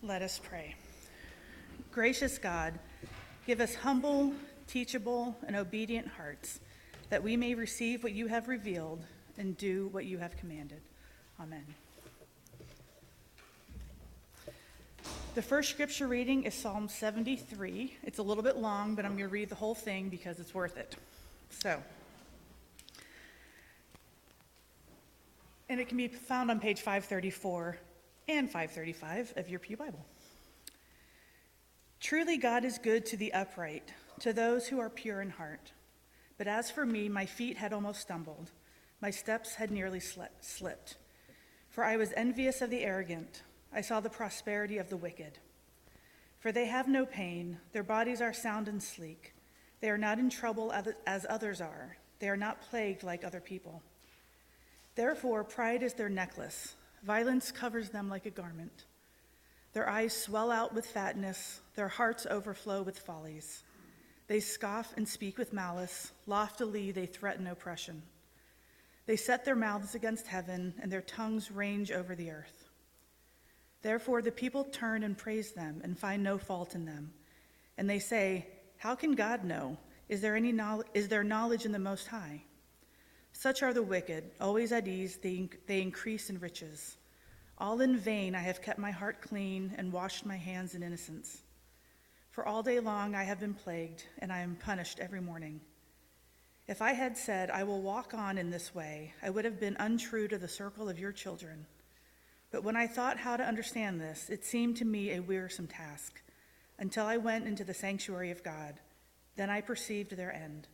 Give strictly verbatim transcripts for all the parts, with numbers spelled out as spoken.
Let us pray. Gracious God, give us humble, teachable, and obedient hearts, that we may receive what you have revealed and do what you have commanded. Amen. The first scripture reading is Psalm seventy-three. It's a little bit long, but I'm going to read the whole thing because it's worth it. So, and it can be found on page five thirty-four and five thirty-five of your Pew Bible. Truly God is good to the upright, to those who are pure in heart. But as for me, my feet had almost stumbled. My steps had nearly slipped. For I was envious of the arrogant. I saw the prosperity of the wicked. For they have no pain. Their bodies are sound and sleek. They are not in trouble as others are. They are not plagued like other people. Therefore, pride is their necklace. Violence covers them like a garment. Their eyes swell out with fatness. Their hearts overflow with follies. They scoff and speak with malice. Loftily they threaten oppression. They set their mouths against heaven, and their tongues range over the earth. Therefore the people turn and praise them and find no fault in them. And they say, how can God know? Is there any knowledge, is there knowledge in the Most High? Such are the wicked, always at ease, they, they increase in riches. All in vain I have kept my heart clean and washed my hands in innocence. For all day long I have been plagued, and I am punished every morning. If I had said, I will walk on in this way, I would have been untrue to the circle of your children. But when I thought how to understand this, it seemed to me a wearisome task, until I went into the sanctuary of God. Then I perceived their end.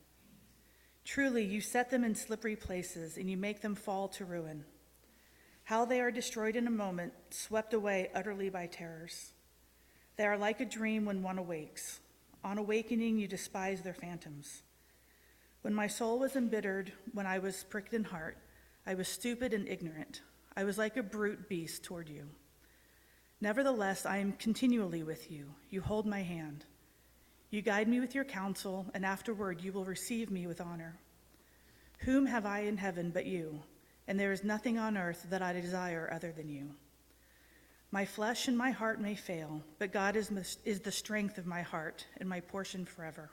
Truly, you set them in slippery places, and you make them fall to ruin. How they are destroyed in a moment, swept away utterly by terrors. They are like a dream when one awakes. On awakening, you despise their phantoms. When my soul was embittered, when I was pricked in heart, I was stupid and ignorant. I was like a brute beast toward you. Nevertheless, I am continually with you. You hold my hand. You guide me with your counsel, and afterward you will receive me with honor. Whom have I in heaven but you? And there is nothing on earth that I desire other than you. My flesh and my heart may fail, but God is, is the strength of my heart and my portion forever.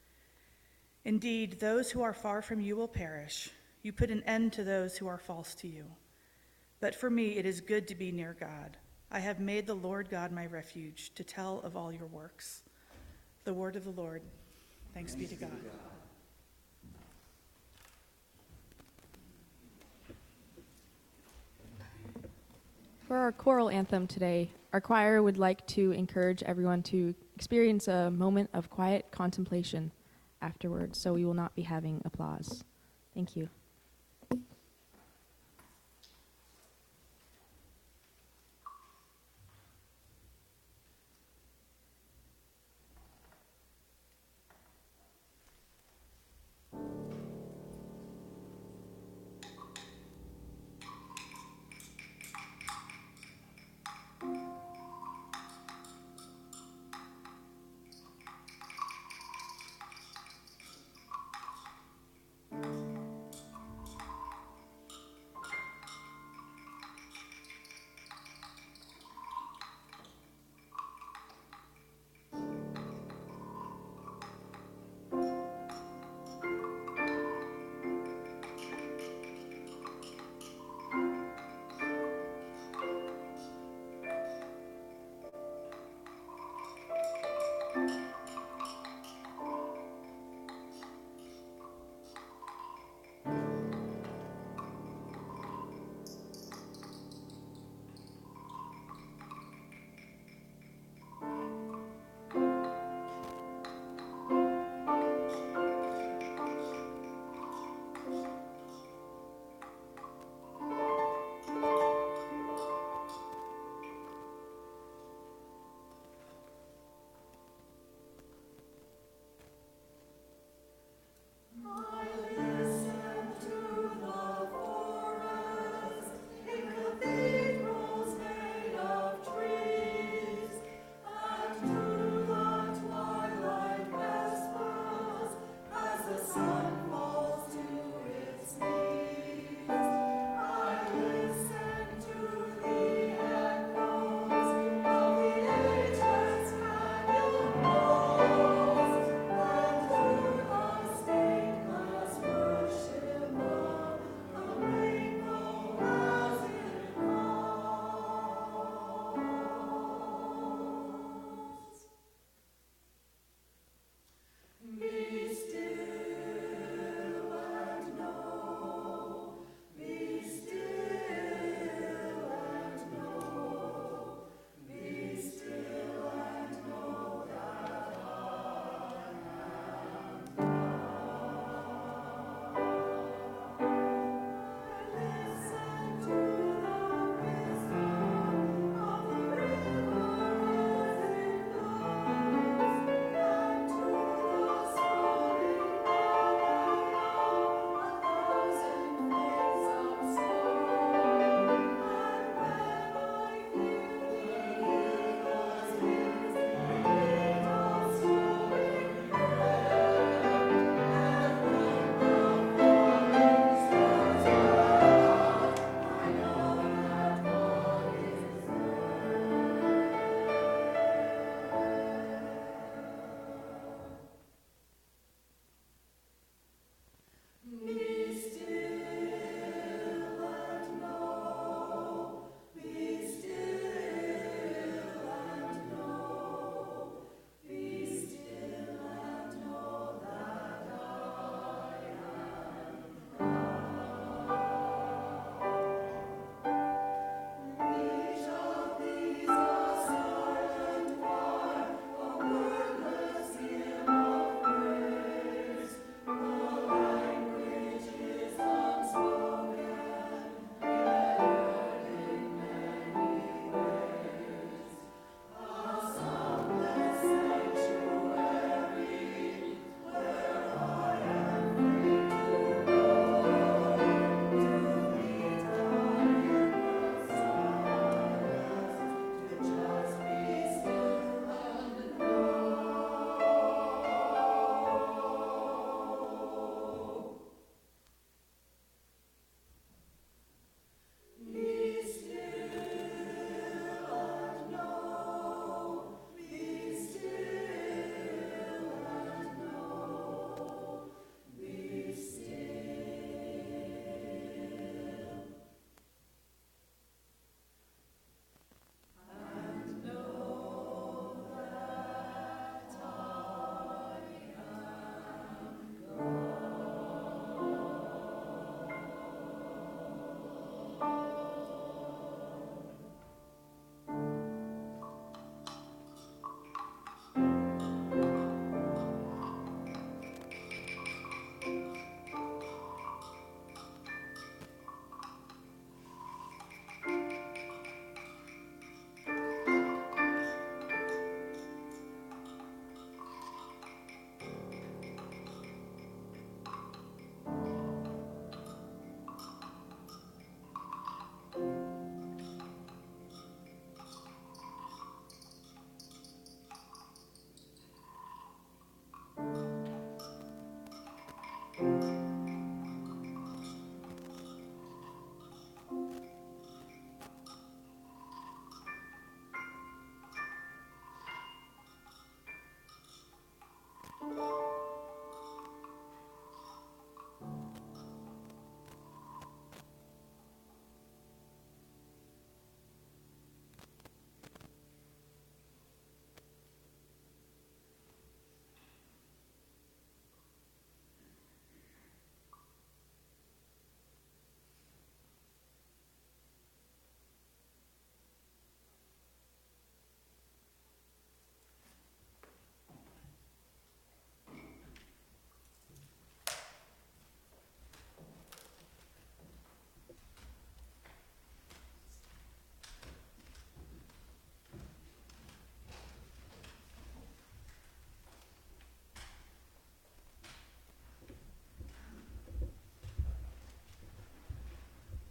Indeed, those who are far from you will perish. You put an end to those who are false to you. But for me it is good to be near God. I have made the Lord God my refuge, to tell of all your works. The word of the Lord. Thanks, Thanks be to God. God. For our choral anthem today, our choir would like to encourage everyone to experience a moment of quiet contemplation afterwards, so we will not be having applause. Thank you.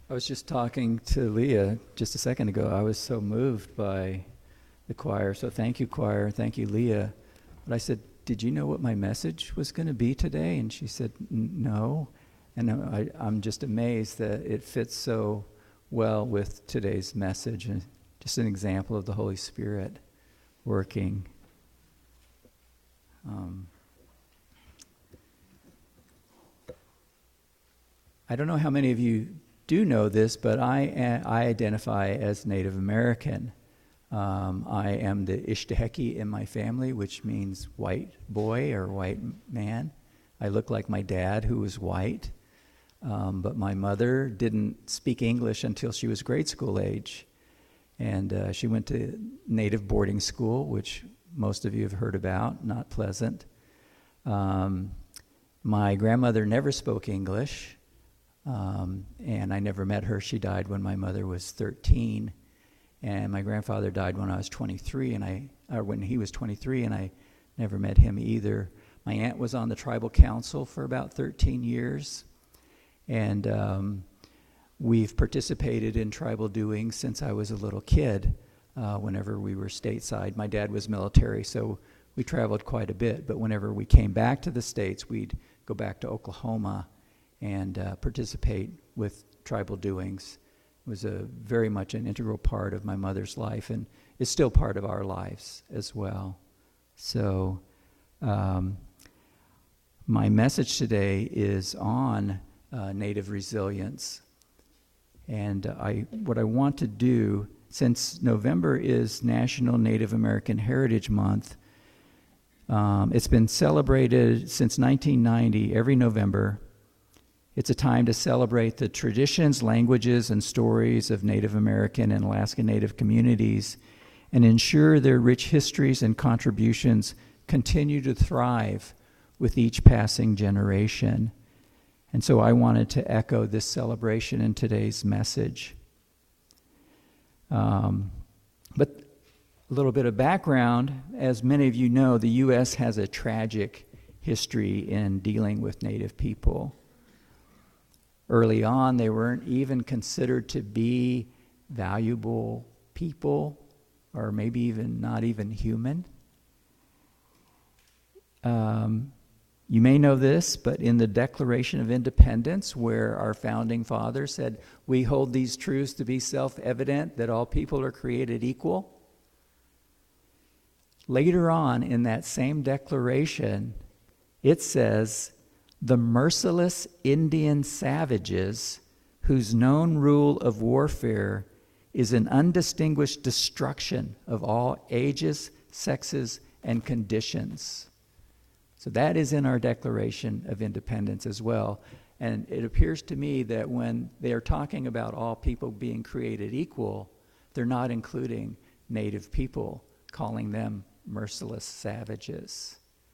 I was just talking to Leah just a second ago. I was so moved by the choir. So thank you, choir. Thank you, Leah. But I said, did you know what my message was going to be today? And she said, no. And I, I'm just amazed that it fits so well with today's message. And just an example of the Holy Spirit working. Um, I don't know how many of you do know this, but I, I identify as Native American. Um, I am the Ishtaheki in my family, which means white boy or white man. I look like my dad, who was white, um, but my mother didn't speak English until she was grade school age. And uh, she went to native boarding school, which most of you have heard about, not pleasant. Um, my grandmother never spoke English. Um, and I never met her. She died when my mother was thirteen, and my grandfather died when I was twenty-three, and I, or when he was twenty-three, and I never met him either. My aunt was on the tribal council for about thirteen years, and um, we've participated in tribal doings since I was a little kid, uh, whenever we were stateside. My dad was military, so we traveled quite a bit, but whenever we came back to the States, we'd go back to Oklahoma and uh, participate with tribal doings. It was a very much an integral part of my mother's life, and is still part of our lives as well. So um, my message today is on uh, Native resilience. And uh, I, what I want to do, since November is National Native American Heritage Month, um, it's been celebrated since nineteen ninety, every November. It's a time to celebrate the traditions, languages, and stories of Native American and Alaska Native communities and ensure their rich histories and contributions continue to thrive with each passing generation. And so I wanted to echo this celebration in today's message. Um, but a little bit of background, as many of you know, the U S has a tragic history in dealing with Native people. Early on, they weren't even considered to be valuable people, or maybe even not even human. Um, you may know this, but in the Declaration of Independence, where our founding fathers said, we hold these truths to be self-evident, that all people are created equal. Later on in that same declaration, it says, the merciless Indian savages whose known rule of warfare is an undistinguished destruction of all ages, sexes, and conditions. So that is in our Declaration of Independence as well. And it appears to me that when they are talking about all people being created equal, they're not including Native people, calling them merciless savages.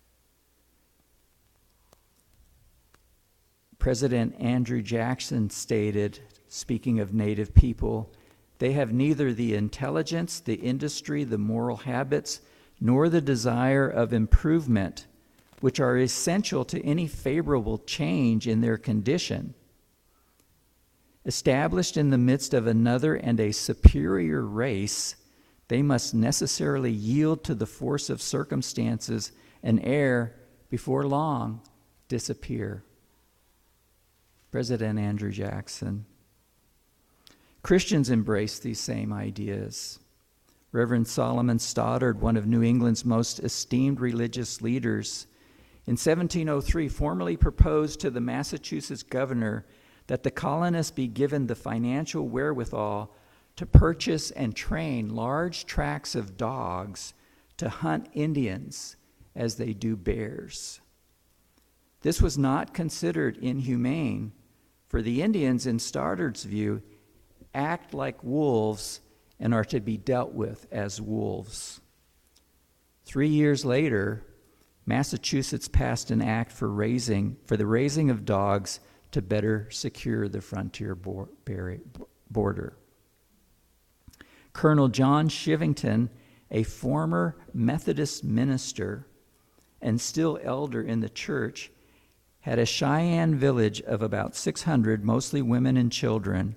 President Andrew Jackson stated, speaking of Native people, they have neither the intelligence, the industry, the moral habits, nor the desire of improvement, which are essential to any favorable change in their condition. Established in the midst of another and a superior race, they must necessarily yield to the force of circumstances and ere, before long, disappear. President Andrew Jackson. Christians embrace these same ideas. Reverend Solomon Stoddard, one of New England's most esteemed religious leaders, in seventeen oh three formally proposed to the Massachusetts governor that the colonists be given the financial wherewithal to purchase and train large tracts of dogs to hunt Indians as they do bears. This was not considered inhumane, for the Indians, in Stoddard's view, act like wolves and are to be dealt with as wolves. Three years later, Massachusetts passed an act for raising for the raising of dogs to better secure the frontier border. Colonel John Shivington, a former Methodist minister and still elder in the church, had a Cheyenne village of about six hundred, mostly women and children,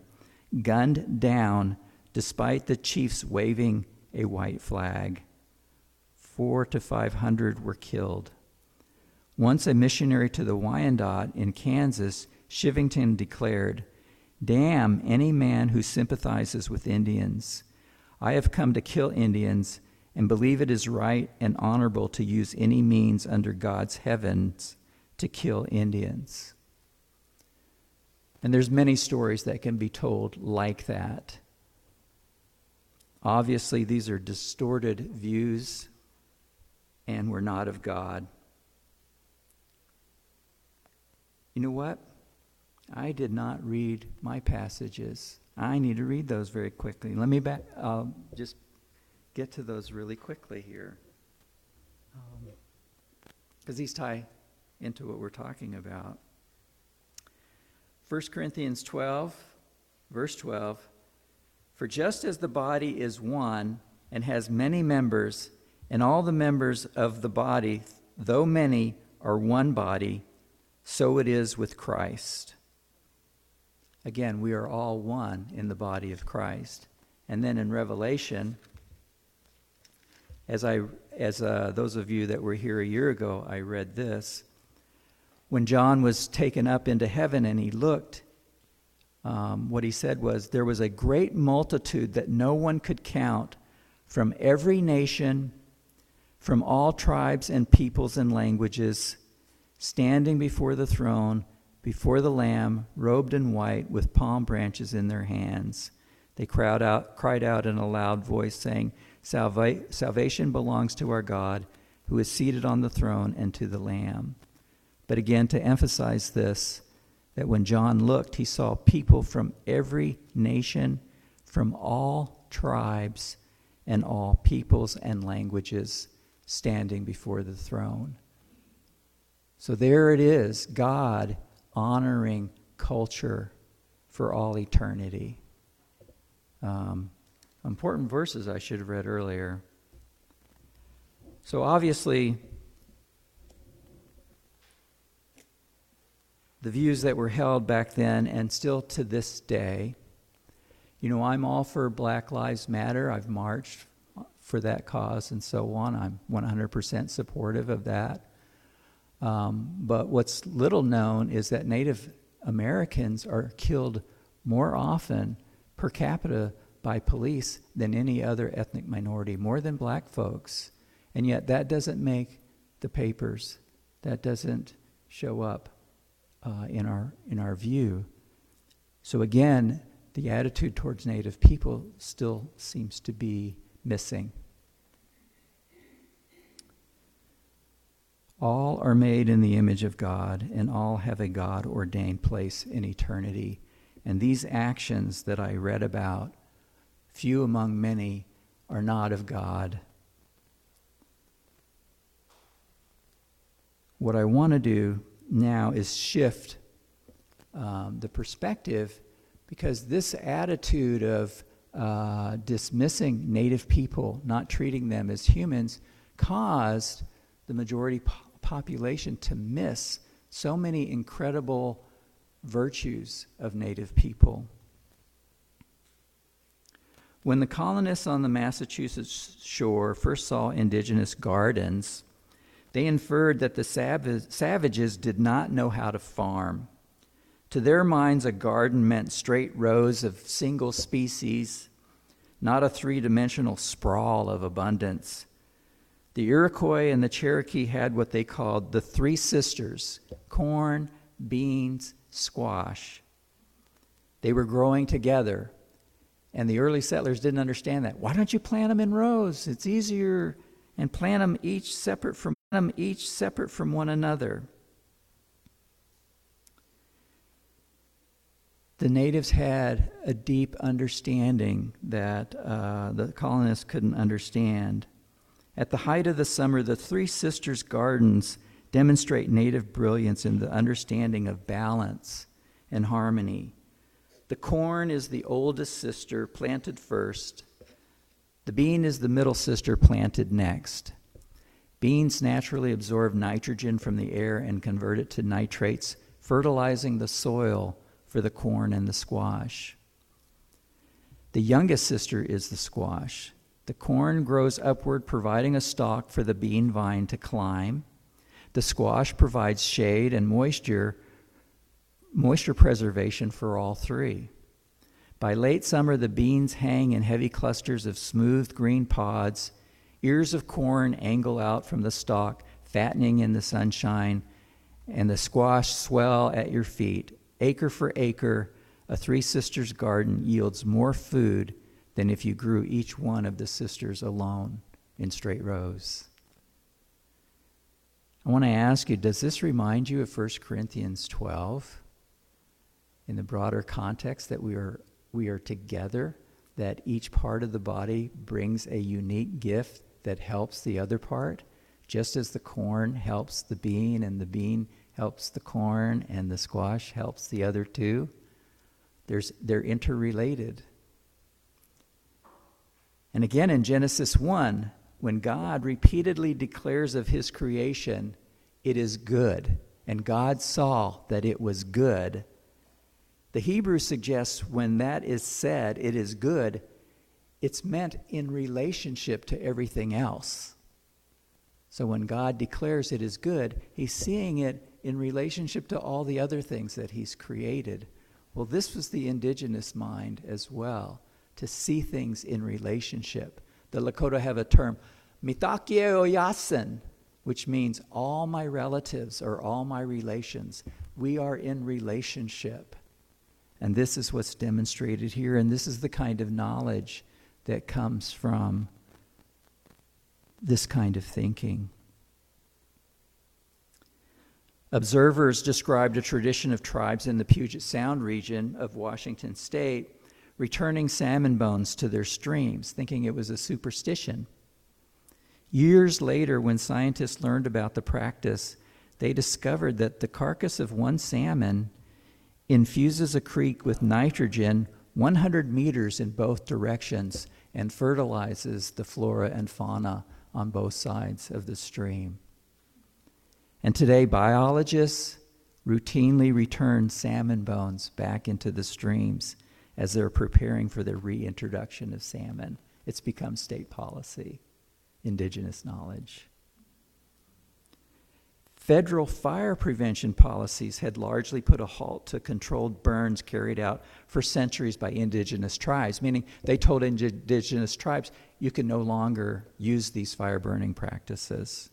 gunned down despite the chiefs waving a white flag. Four to five hundred were killed. Once a missionary to the Wyandotte in Kansas, Shivington declared, "Damn any man who sympathizes with Indians. I have come to kill Indians and believe it is right and honorable to use any means under God's heavens to kill Indians." And there's many stories that can be told like that. Obviously, these are distorted views and were not of God. You know what? I did not read my passages. I need to read those very quickly. Let me back, I'll just get to those really quickly here. Because um, these tie into what we're talking about. First Corinthians twelve, verse twelve, "For just as the body is one and has many members, and all the members of the body, though many, are one body, so it is with Christ." Again, we are all one in the body of Christ. And then in Revelation, as I, as uh, those of you that were here a year ago, I read this. When John was taken up into heaven and he looked, um, what he said was, "There was a great multitude that no one could count from every nation, from all tribes and peoples and languages, standing before the throne, before the Lamb, robed in white, with palm branches in their hands. They cried out, cried out in a loud voice, saying, Salva- Salvation belongs to our God, who is seated on the throne, and to the Lamb." But again, to emphasize this, that when John looked, he saw people from every nation, from all tribes, and all peoples and languages standing before the throne. So there it is, God honoring culture for all eternity. Um, important verses I should have read earlier. So obviously, the views that were held back then and still to this day, you know, I'm all for Black Lives Matter. I've marched for that cause and so on. I'm one hundred percent supportive of that. Um, but what's little known is that Native Americans are killed more often per capita by police than any other ethnic minority, more than black folks. And yet that doesn't make the papers. That doesn't show up uh, in our in our view. So again, the attitude towards Native people still seems to be missing. All are made in the image of God, and all have a God-ordained place in eternity. And these actions that I read about, few among many, are not of God. What I want to do now is shift um, the perspective, because this attitude of uh, dismissing Native people, not treating them as humans, caused the majority po- population to miss so many incredible virtues of Native people. When the colonists on the Massachusetts shore first saw indigenous gardens, they inferred that the sav- savages did not know how to farm. To their minds, a garden meant straight rows of single species, not a three-dimensional sprawl of abundance. The Iroquois and the Cherokee had what they called the three sisters: corn, beans, squash. They were growing together, and the early settlers didn't understand that. Why don't you plant them in rows? It's easier, and plant them each separate from them each separate from one another. The natives had a deep understanding that uh, the colonists couldn't understand. At the height of the summer, the Three Sisters Gardens demonstrate native brilliance in the understanding of balance and harmony. The corn is the oldest sister, planted first. The bean is the middle sister, planted next. Beans naturally absorb nitrogen from the air and convert it to nitrates, fertilizing the soil for the corn and the squash. The youngest sister is the squash. The corn grows upward, providing a stalk for the bean vine to climb. The squash provides shade and moisture, moisture preservation for all three. By late summer, the beans hang in heavy clusters of smooth green pods. Ears of corn angle out from the stalk, fattening in the sunshine, and the squash swell at your feet. Acre for acre, a Three Sisters garden yields more food than if you grew each one of the sisters alone in straight rows. I want to ask you, does this remind you of First Corinthians twelve? In the broader context that we are we are together, that each part of the body brings a unique gift that helps the other part, just as the corn helps the bean and the bean helps the corn and the squash helps the other two. There's, they're interrelated. And again in Genesis one, when God repeatedly declares of his creation, it is good, and God saw that it was good, the Hebrew suggests when that is said, it is good, it's meant in relationship to everything else. So when God declares it is good, he's seeing it in relationship to all the other things that he's created. Well, this was the indigenous mind as well, to see things in relationship. The Lakota have a term, mitakie oyasin, which means all my relatives or all my relations. We are in relationship. And this is what's demonstrated here, and this is the kind of knowledge that comes from this kind of thinking. Observers described a tradition of tribes in the Puget Sound region of Washington state returning salmon bones to their streams, thinking it was a superstition. Years later, when scientists learned about the practice, they discovered that the carcass of one salmon infuses a creek with nitrogen one hundred meters in both directions and fertilizes the flora and fauna on both sides of the stream. And today, biologists routinely return salmon bones back into the streams as they're preparing for the reintroduction of salmon. It's become state policy, indigenous knowledge. Federal fire prevention policies had largely put a halt to controlled burns carried out for centuries by indigenous tribes, meaning they told indigenous tribes, you can no longer use these fire burning practices.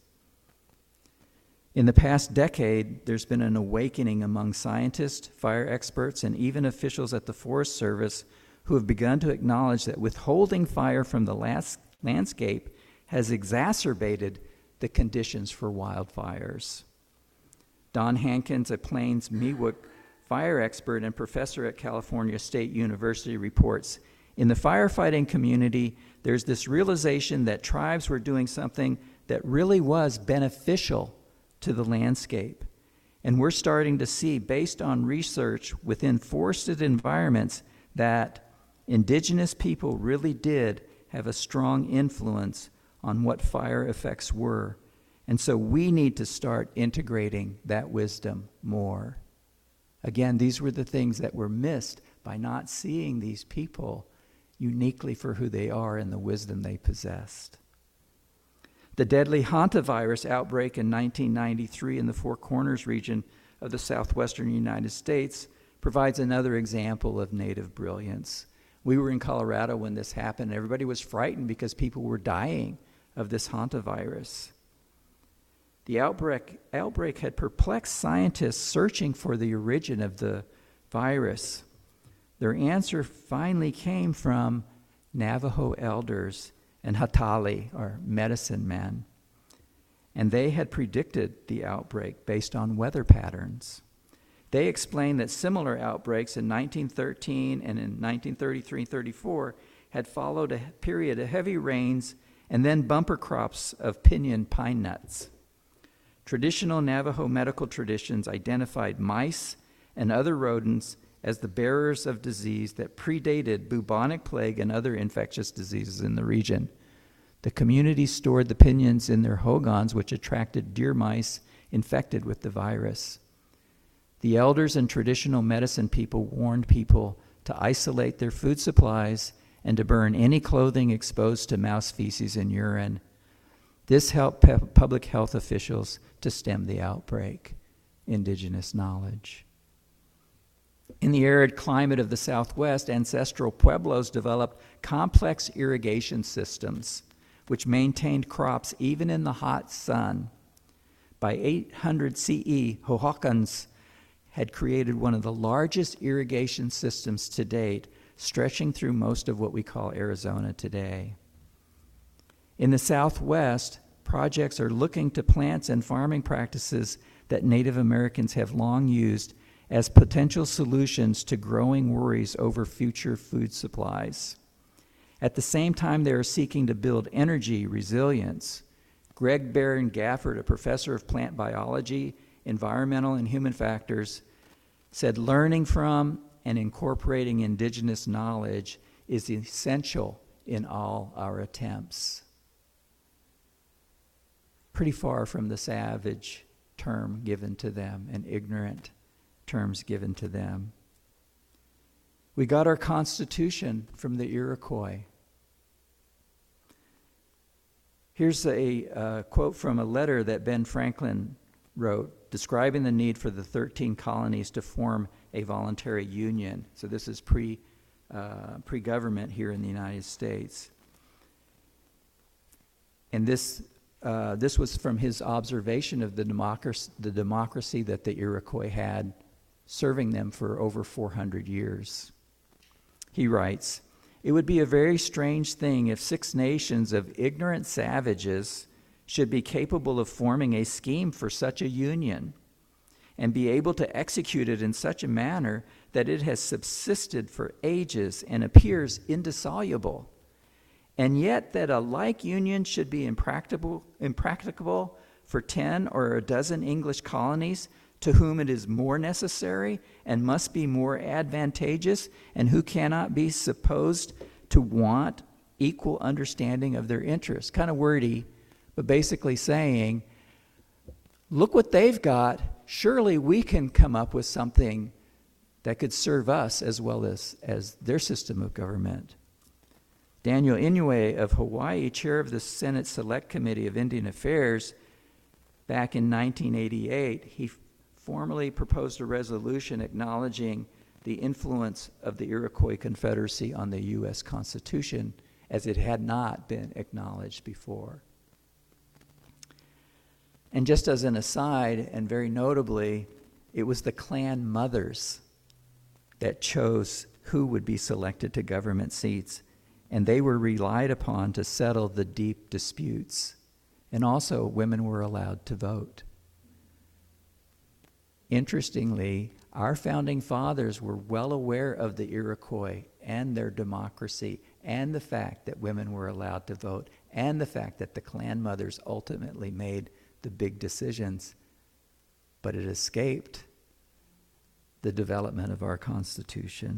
In the past decade, there's been an awakening among scientists, fire experts, and even officials at the Forest Service who have begun to acknowledge that withholding fire from the last landscape has exacerbated the conditions for wildfires. Don Hankins, a Plains Miwok fire expert and professor at California State University, reports, in the firefighting community, there's this realization that tribes were doing something that really was beneficial to the landscape. And we're starting to see, based on research within forested environments, that indigenous people really did have a strong influence on what fire effects were. And so we need to start integrating that wisdom more. Again, these were the things that were missed by not seeing these people uniquely for who they are and the wisdom they possessed. The deadly hantavirus outbreak in nineteen ninety-three in the Four Corners region of the southwestern United States provides another example of native brilliance. We were in Colorado when this happened. Everybody was frightened because people were dying of this hantavirus. The outbreak, outbreak had perplexed scientists searching for the origin of the virus. Their answer finally came from Navajo elders and Hatali, or medicine men. And they had predicted the outbreak based on weather patterns. They explained that similar outbreaks in nineteen thirteen and in nineteen thirty-three and thirty-four had followed a period of heavy rains and then bumper crops of pinyon pine nuts. Traditional Navajo medical traditions identified mice and other rodents as the bearers of disease that predated bubonic plague and other infectious diseases in the region. The community stored the pinyons in their hogans, which attracted deer mice infected with the virus. The elders and traditional medicine people warned people to isolate their food supplies and to burn any clothing exposed to mouse feces and urine. This helped pe- public health officials to stem the outbreak. Indigenous knowledge. In the arid climate of the Southwest, ancestral pueblos developed complex irrigation systems which maintained crops even in the hot sun. By eight hundred C E, Hohokans had created one of the largest irrigation systems to date, stretching through most of what we call Arizona today. In the Southwest, projects are looking to plants and farming practices that Native Americans have long used as potential solutions to growing worries over future food supplies. At the same time, they are seeking to build energy resilience. Greg Barron Gafford, a professor of plant biology, environmental and human factors, said learning from and incorporating indigenous knowledge is essential in all our attempts. Pretty far from the savage term given to them and ignorant terms given to them. We got our Constitution from the Iroquois. Here's a uh, quote from a letter that Ben Franklin wrote describing the need for the thirteen colonies to form a voluntary union. So this is pre, uh, pre-government here in the United States. And this Uh, this was from his observation of the democracy, the democracy that the Iroquois had, serving them for over four hundred years. He writes, "It would be a very strange thing if six nations of ignorant savages should be capable of forming a scheme for such a union and be able to execute it in such a manner that it has subsisted for ages and appears indissoluble. And yet that a like union should be impracticable, impracticable for ten or a dozen English colonies to whom it is more necessary and must be more advantageous, and who cannot be supposed to want equal understanding of their interests." Kind of wordy, but basically saying, look what they've got. Surely we can come up with something that could serve us as well as, as their system of government. Daniel Inouye of Hawaii, chair of the Senate Select Committee of Indian Affairs, back in nineteen eighty-eight, he formally proposed a resolution acknowledging the influence of the Iroquois Confederacy on the U S Constitution, as it had not been acknowledged before. And just as an aside, and very notably, it was the clan mothers that chose who would be selected to government seats, and they were relied upon to settle the deep disputes. And also, women were allowed to vote. Interestingly, our founding fathers were well aware of the Iroquois and their democracy, and the fact that women were allowed to vote, and the fact that the clan mothers ultimately made the big decisions, but it escaped the development of our Constitution.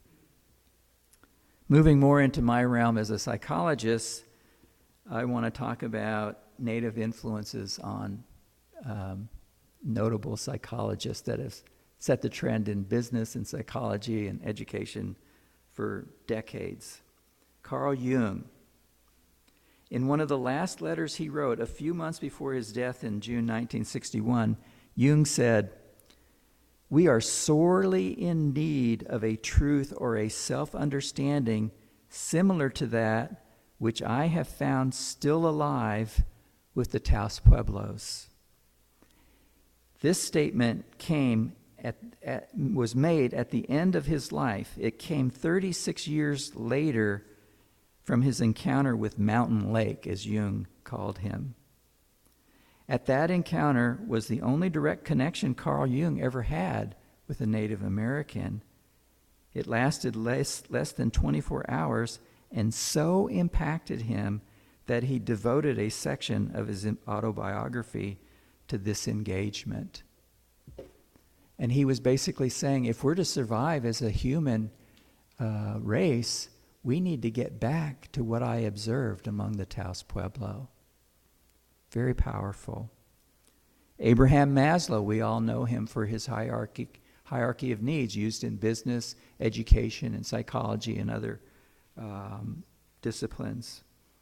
Moving more into my realm as a psychologist, I want to talk about Native influences on um, notable psychologists that have set the trend in business and psychology and education for decades. Carl Jung, in one of the last letters he wrote a few months before his death in June nineteen sixty-one, Jung said, "We are sorely in need of a truth or a self-understanding similar to that which I have found still alive with the Taos Pueblos." This statement came at, at, was made at the end of his life. It came thirty-six years later from his encounter with Mountain Lake, as Jung called him. At that encounter was the only direct connection Carl Jung ever had with a Native American. It lasted less, less than twenty-four hours and so impacted him that he devoted a section of his autobiography to this engagement. And he was basically saying, if we're to survive as a human uh, race, we need to get back to what I observed among the Taos Pueblo. Very powerful. Abraham Maslow, we all know him for his hierarchy, hierarchy of needs used in business, education, and psychology and other um, disciplines.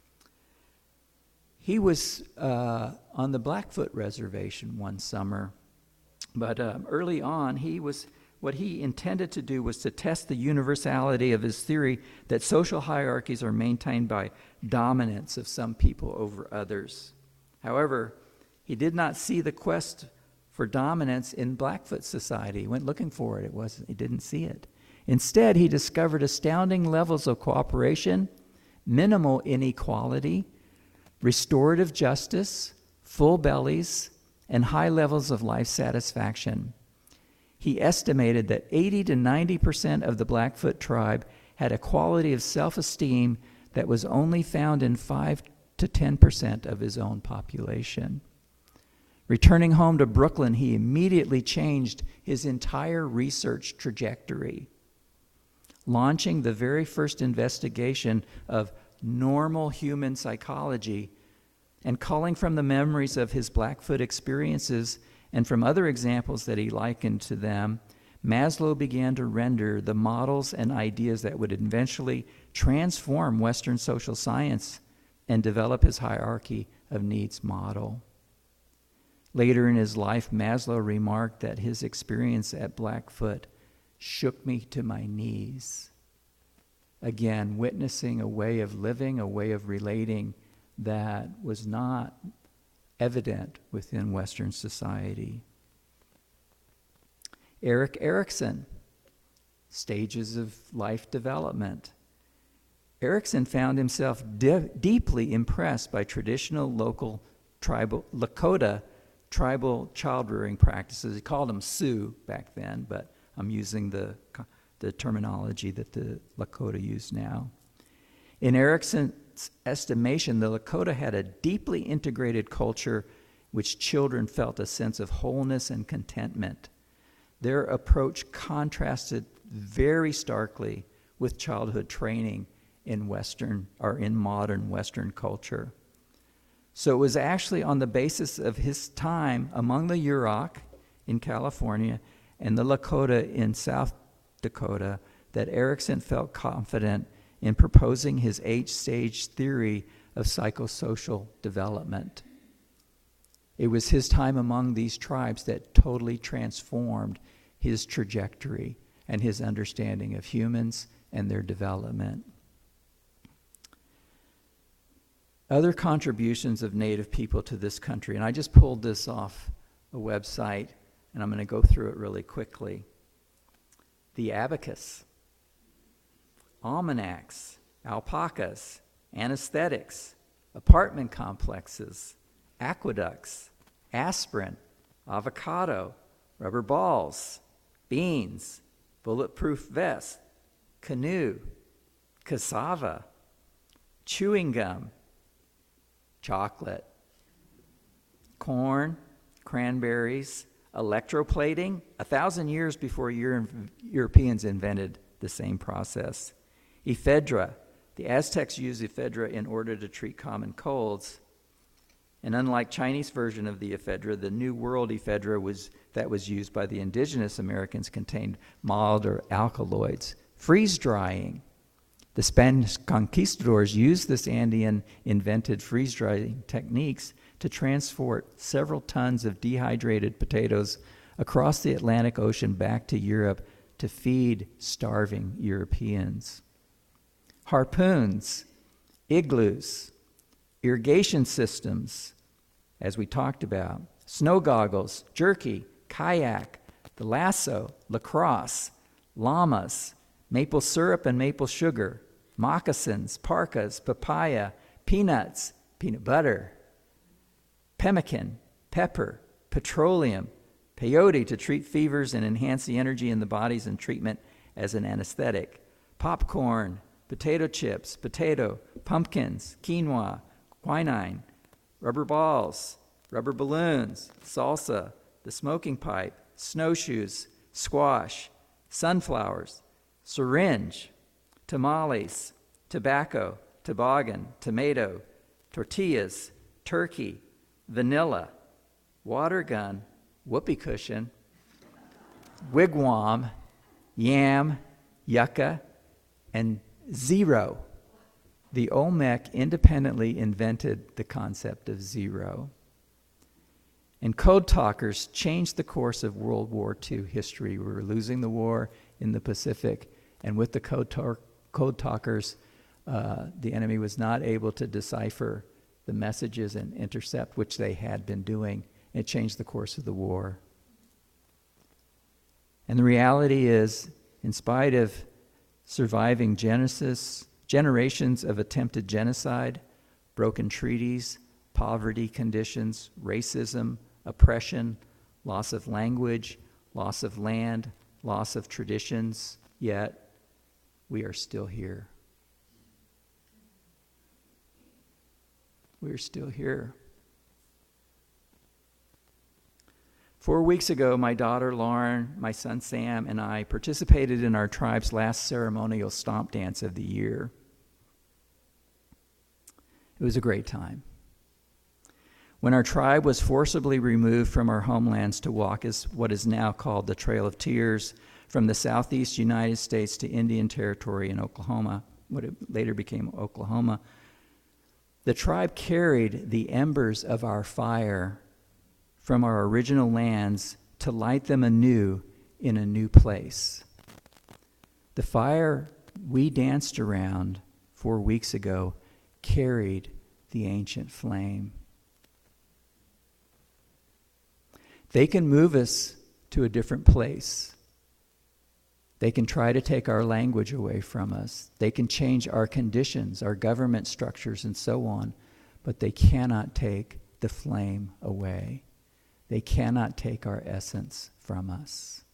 He was uh, on the Blackfoot Reservation one summer, but um, early on, he was what he intended to do was to test the universality of his theory that social hierarchies are maintained by dominance of some people over others. However, he did not see the quest for dominance in Blackfoot society. He went looking for it. It wasn't, he didn't see it. Instead, he discovered astounding levels of cooperation, minimal inequality, restorative justice, full bellies, and high levels of life satisfaction. He estimated that eighty to ninety percent of the Blackfoot tribe had a quality of self-esteem that was only found in five to ten percent of his own population. Returning home to Brooklyn, he immediately changed his entire research trajectory, launching the very first investigation of normal human psychology and calling from the memories of his Blackfoot experiences and from other examples that he likened to them, Maslow began to render the models and ideas that would eventually transform Western social science and develop his hierarchy of needs model. Later in his life, Maslow remarked that his experience at Blackfoot shook me to my knees. Again, witnessing a way of living, a way of relating that was not evident within Western society. Erik Erikson, stages of life development. Erikson found himself de- deeply impressed by traditional local tribal Lakota tribal child-rearing practices. He called them Sioux back then, but I'm using the, the terminology that the Lakota use now. In Erikson's estimation, the Lakota had a deeply integrated culture which children felt a sense of wholeness and contentment. Their approach contrasted very starkly with childhood training in Western or in modern Western culture. So it was actually on the basis of his time among the Yurok in California and the Lakota in South Dakota that Erikson felt confident in proposing his eight-stage theory of psychosocial development. It was his time among these tribes that totally transformed his trajectory and his understanding of humans and their development. Other contributions of Native people to this country, and I just pulled this off a website, and I'm going to go through it really quickly. The abacus, almanacs, alpacas, anesthetics, apartment complexes, aqueducts, aspirin, avocado, rubber balls, beans, bulletproof vest, canoe, cassava, chewing gum, chocolate, corn, cranberries, electroplating, a thousand years before Euro- Europeans invented the same process. Ephedra, the Aztecs used ephedra in order to treat common colds. And unlike Chinese version of the ephedra, the New World ephedra was, that was used by the indigenous Americans contained milder alkaloids. Freeze drying. The Spanish conquistadors used this Andean-invented freeze-drying techniques to transport several tons of dehydrated potatoes across the Atlantic Ocean back to Europe to feed starving Europeans. Harpoons, igloos, irrigation systems, as we talked about, snow goggles, jerky, kayak, the lasso, lacrosse, llamas, maple syrup and maple sugar, moccasins, parkas, papaya, peanuts, peanut butter, pemmican, pepper, petroleum, peyote to treat fevers and enhance the energy in the bodies and treatment as an anesthetic, popcorn, potato chips, potato, pumpkins, quinoa, quinine, rubber balls, rubber balloons, salsa, the smoking pipe, snowshoes, squash, sunflowers, syringe, tamales, tobacco, toboggan, tomato, tortillas, turkey, vanilla, water gun, whoopee cushion, wigwam, yam, yucca, and Zero. The Olmec independently invented the concept of zero. And code talkers changed the course of World War Two history. We were losing the war in the Pacific, and with the code, tar- code talkers, uh, the enemy was not able to decipher the messages and intercept, which they had been doing. It changed the course of the war. And the reality is, in spite of surviving Genesis, generations of attempted genocide, broken treaties, poverty conditions, racism, oppression, loss of language, loss of land, loss of traditions, yet we are still here. We are still here. Four weeks ago, my daughter Lauren, my son Sam, and I participated in our tribe's last ceremonial stomp dance of the year. It was a great time. When our tribe was forcibly removed from our homelands to walk as what is now called the Trail of Tears from the southeast United States to Indian Territory in Oklahoma, what it later became Oklahoma, the tribe carried the embers of our fire from our original lands to light them anew in a new place. The fire we danced around four weeks ago carried the ancient flame. They can move us to a different place. They can try to take our language away from us. They can change our conditions, our government structures, and so on, but they cannot take the flame away. They cannot take our essence from us.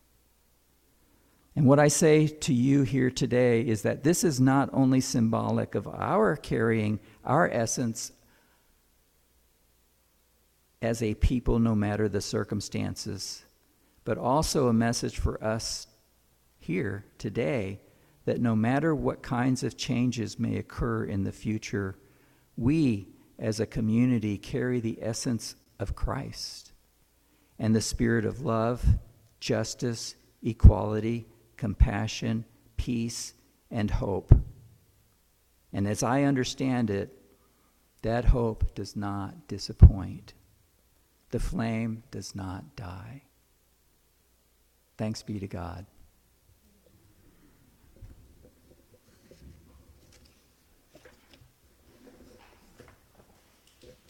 And what I say to you here today is that this is not only symbolic of our carrying our essence as a people, no matter the circumstances, but also a message for us here today that no matter what kinds of changes may occur in the future, we as a community carry the essence of Christ and the spirit of love, justice, equality, compassion, peace, and hope. And as I understand it, that hope does not disappoint. The flame does not die. Thanks be to God.